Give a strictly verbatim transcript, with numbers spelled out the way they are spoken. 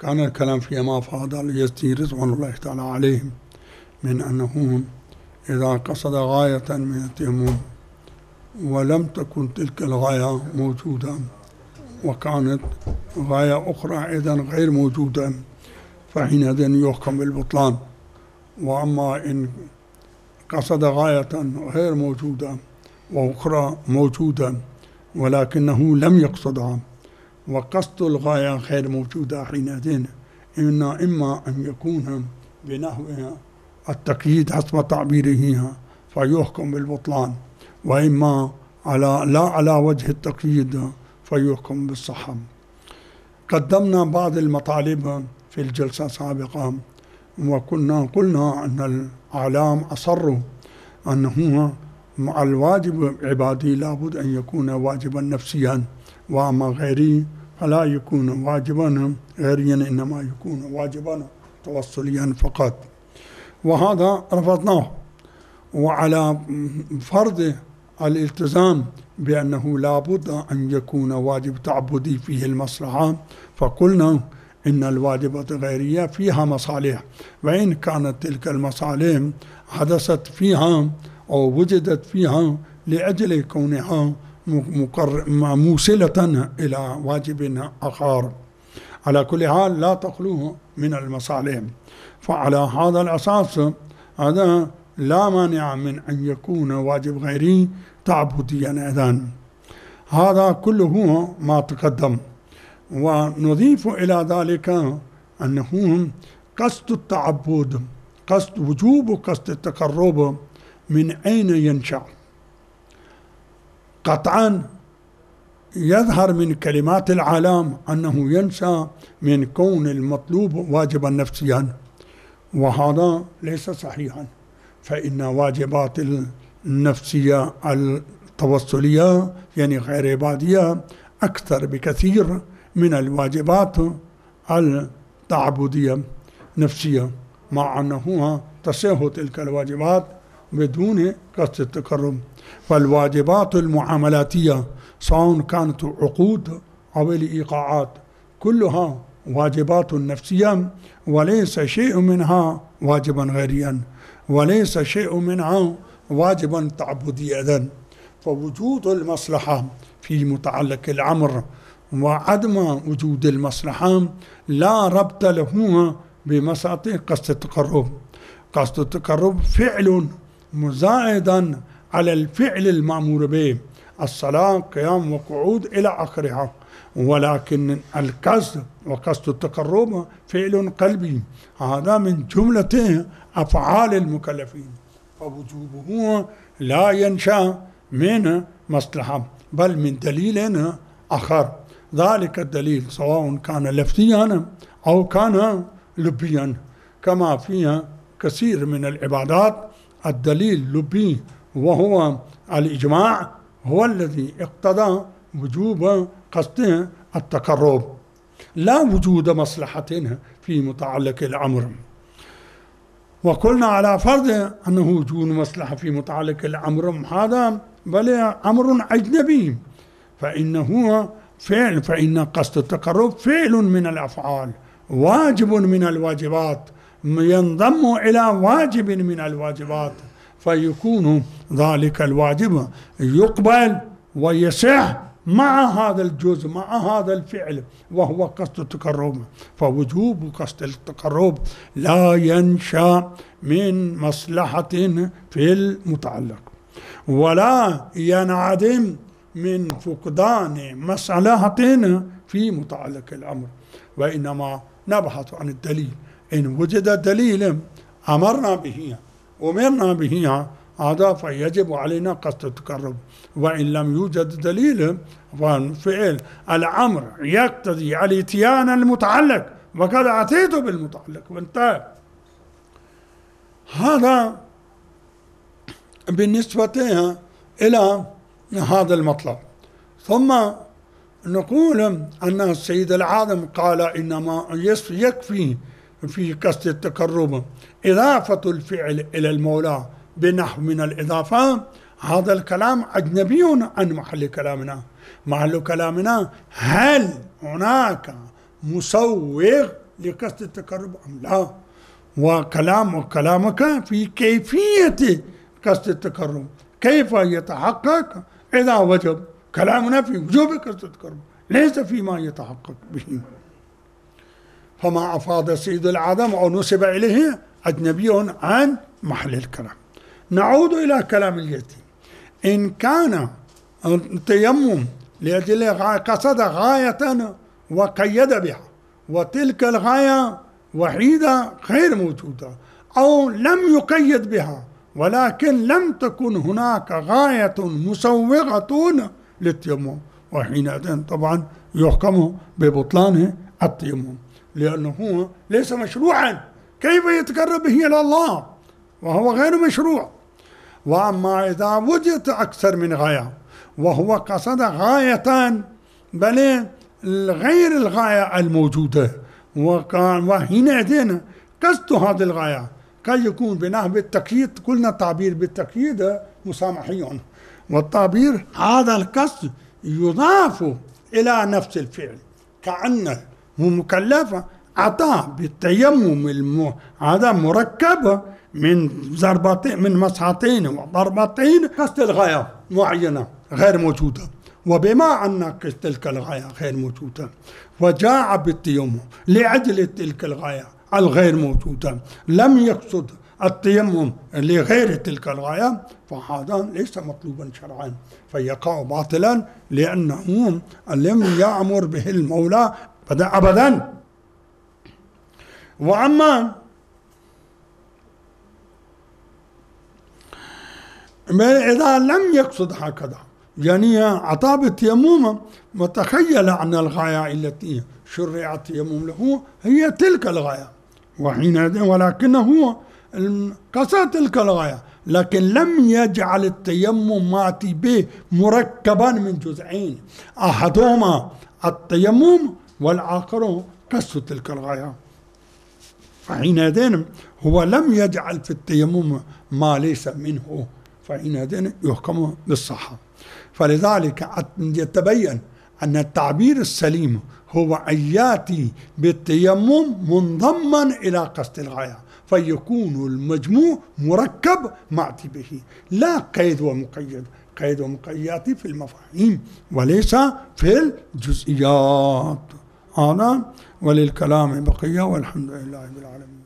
كان الكلام فيما أفاد اليزدي رضوان الله تعالى عليهم من أنه إذا قصد غاية من التيمم ولم تكن تلك الغاية موجودة وكانت غاية أخرى أيضا غير موجودة فحينئذ يحكم بالبطلان. وأما إن قصد غاية غير موجودة وأخرى موجودة ولكنه لم يقصدها وقصد الغاية غير موجودة حينئذ إن إما أن يكون بنحو التقييد حسب تعبيره فيحكم بالبطلان، وإما على لا على وجه التقييد فيحكم بالصحة. قدمنا بعض المطالب في الجلسة السابقة وكنا قلنا أن الأعلام أصروا أنه مع الواجب عبادي لابد أن يكون واجبا نفسيا، وأما غيري فلا يكون واجبا غيريا إنما يكون واجبا توصليا فقط، وهذا رفضناه. وعلى فرض الالتزام بأنه لابد أن يكون واجب تعبدي فيه المصلحة فقلنا إن الواجبات الغيرية فيها مصالح، وإن كانت تلك المصالح حدثت فيها أو وجدت فيها لأجل كونها موصلة إلى واجب آخر، على كل حال لا تخلوه من المصالح. فعلى هذا الأساس هذا لا مانع من أن يكون واجب غيري تعبديا أيضا. هذا كله ما تقدم. ونضيف إلى ذلك أنه قصد التعبد، قصد وجوب قصد التقرب من أين ينشأ؟ قطعا يظهر من كلمات العالم أنه ينشأ من كون المطلوب واجبا نفسيا، وهذا ليس صحيحا، فإن واجبات النفسية التوصلية يعني غير عبادية أكثر بكثير من الواجبات التعبدية نفسية، مع أنه تصح تلك الواجبات بدون قصد التقرب. فالواجبات المعاملاتية سواء كانت عقود أو الإيقاعات كلها واجبات نفسية، وليس شيء منها واجبا غيريا، وليس شيء منها واجبا تعبديا إذن. فوجود المصلحة في متعلق الأمر وعدم وجود المصلحة لا ربط له بمسألة قصد التقرب. قصد التقرب فعل مزايدا على الفعل المأمور به، الصلاة قيام وقعود إلى آخرها، ولكن القصد وقصد التقرب فعل قلبي، هذا من جملة أفعال المكلفين، فوجوبه لا ينشأ من مصلحة بل من دليل آخر. ذلك الدليل سواء كان لفظيا أو كان لبيا، كما فيها كثير من العبادات الدليل لبي وهو الإجماع هو الذي اقتضى وجوب قصد التقرب، لا وجود مصلحة في متعلق الأمر. وقلنا على فرض أنه وجود مصلحة في متعلق الأمر هذا بل أمر أجنبي، فإنه فعل، فإن قصد التقرب فعل من الأفعال، واجب من الواجبات، ينضم إلى واجب من الواجبات، فيكون ذلك الواجب يقبل ويصح مع هذا الجزء، مع هذا الفعل وهو قصد التقرب. فوجوب قصد التقرب لا ينشأ من مصلحة في المتعلق، ولا ينعدم من فقدان مصلحة في متعلق الأمر، وإنما نبحث عن الدليل. إن وجد دليل أمرنا به أمرنا به هذا فيجب علينا قصد التقرب، وإن لم يوجد دليل ففعل الأمر يقتضي الاتيان المتعلق وقد أتيت بالمتعلق وانتهى. هذا بالنسبة إلى هذا المطلب. ثم نقول أن السيد العاظم قال إنما يكفي في قصد التقرب إضافة الفعل إلى المولى بنحو من الإضافة. هذا الكلام أجنبي عن محل كلامنا. محل كلامنا هل هناك مسوغ لقصد التقرب أم لا؟ وكلام وكلامك في كيفية قصد التقرب، كيف يتحقق إذا وجب. كلامنا في وجوب قصد التقرب ليس فيما يتحقق به. فما أفاض سيد العدم أو نسب إليه أجنبي عن محل الكلام. نعود إلى كلام اليتيم. إن كان التيمم لأجل قصد غاية وقيد بها، وتلك الغاية وحيدة غير موجودة، أو لم يقيد بها ولكن لم تكن هناك غاية مسوغة للتيمم، وحينئذ طبعا يحكم ببطلان التيمم، لأنه ليس مشروعا. كيف يتقرب به إلى الله وهو غير مشروع؟ وأما إذا وجدت أكثر من غاية وهو قصد غاية بل غير الغاية الموجودة، وحينئذ قصد هذه الغاية قد يكون بنحو بالتقييد. قلنا التعبير بالتقييد مسامحي، والتعبير هذا القصد يضاف إلى نفس الفعل، كأنه مكلف أتى بالتيمم هذا مركب من ضربتين من مسحتين وضربتين قصد الغاية معينة غير موجودة. وبما أن تلك الغاية غير موجودة وجاء بالتيمم لأجل تلك الغاية الغير موجودة، لم يقصد التيمم لغير تلك الغاية، فهذا ليس مطلوبا شرعا، فيقع باطلا لأنه لم يأمر به المولى أبدا. وأما إذا لم يقصد هكذا، يعني أعطى بالتيمم وتخيل أن الغاية التي شرع التيمم له هي تلك الغاية، وحينئذ ولكنه قصد تلك الغاية لكن لم يجعل التيمم ماتي به مركبا من جزئين، أحدهما التيمم والآخر قصد تلك الغاية، فحينئذ هو لم يجعل في التيمم ما ليس منه، فحينئذ يحكم بالصحة. فلذلك يتبين أن التعبير السليم هو أن يأتي بالتيمم منضما إلى قصد الغاية، فيكون المجموع مركب مأتي به، لا قيد ومقيد. قيد ومقيد يأتي في المفاهيم وليس في الجزئيات. هذا وللكلام بقية، والحمد لله رب العالمين.